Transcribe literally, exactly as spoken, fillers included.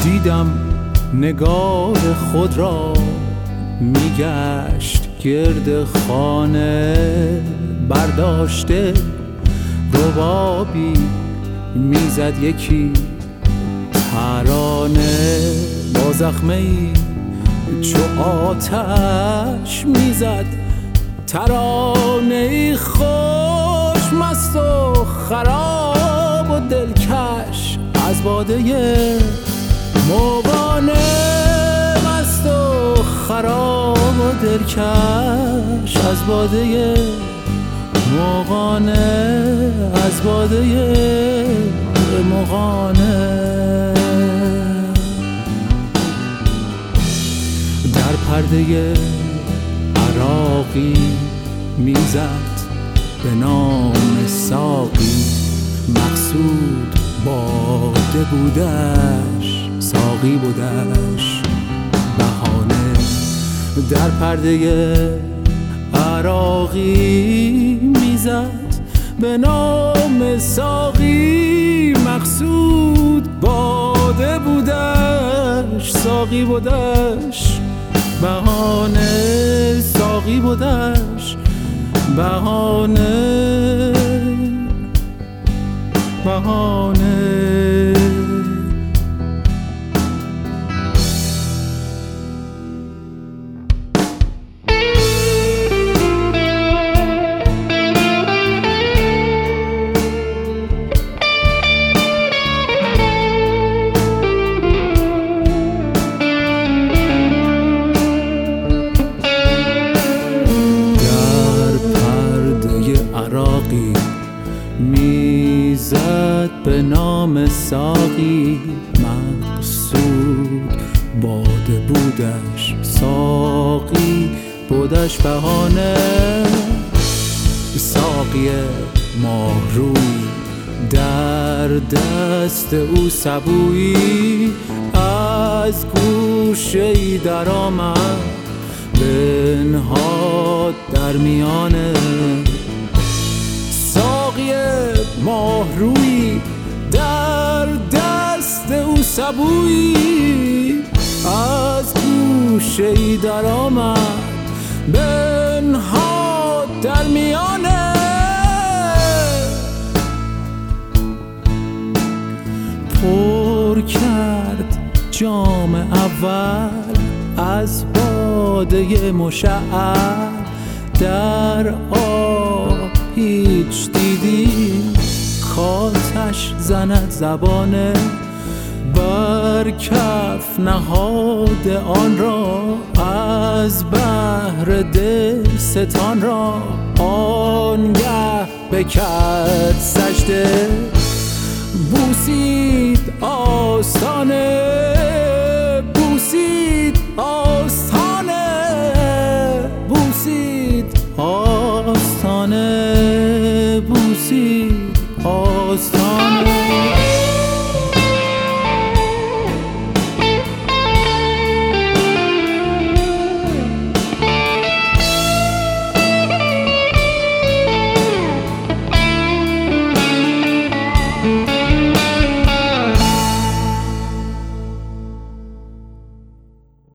دیدم نگار خود را میگشت گرد خانه، برداشته ربابی میزد یکی ترانه، با زخمه‌ای چو آتش میزد ترانه‌ای خوش، مست و خراب و دلکش از باده مغانه، مست و خراب و دلکش از باده مغانه، از باده مغانه. در پرده عراقی میزد به نام ساقی، مقصود باده بودش، ساقی بودش بهانه. در پرده عراقی میزد به نام ساقی، مقصود باده بودش، ساقی بودش بهانه، ساقی بودش بهانه، بهانه. عراقی میزد به نام ساقی، مقصود باده بودش، ساقی بودش بهانه. ساقی ماهروی در دست او سبویی، از گوشه‌ای در آمد بنهاد در میانه. ساقی ماهروی در دست او سبویی، از گوشه‌ای در آمد بنهاد در میانه. پر کرد جام اول از باده مشعل، در آب هیچ دیدی کاتش زند زبانه، بر کف نهاد آن را از بحر دل ستان را، آنگه بکرد سجده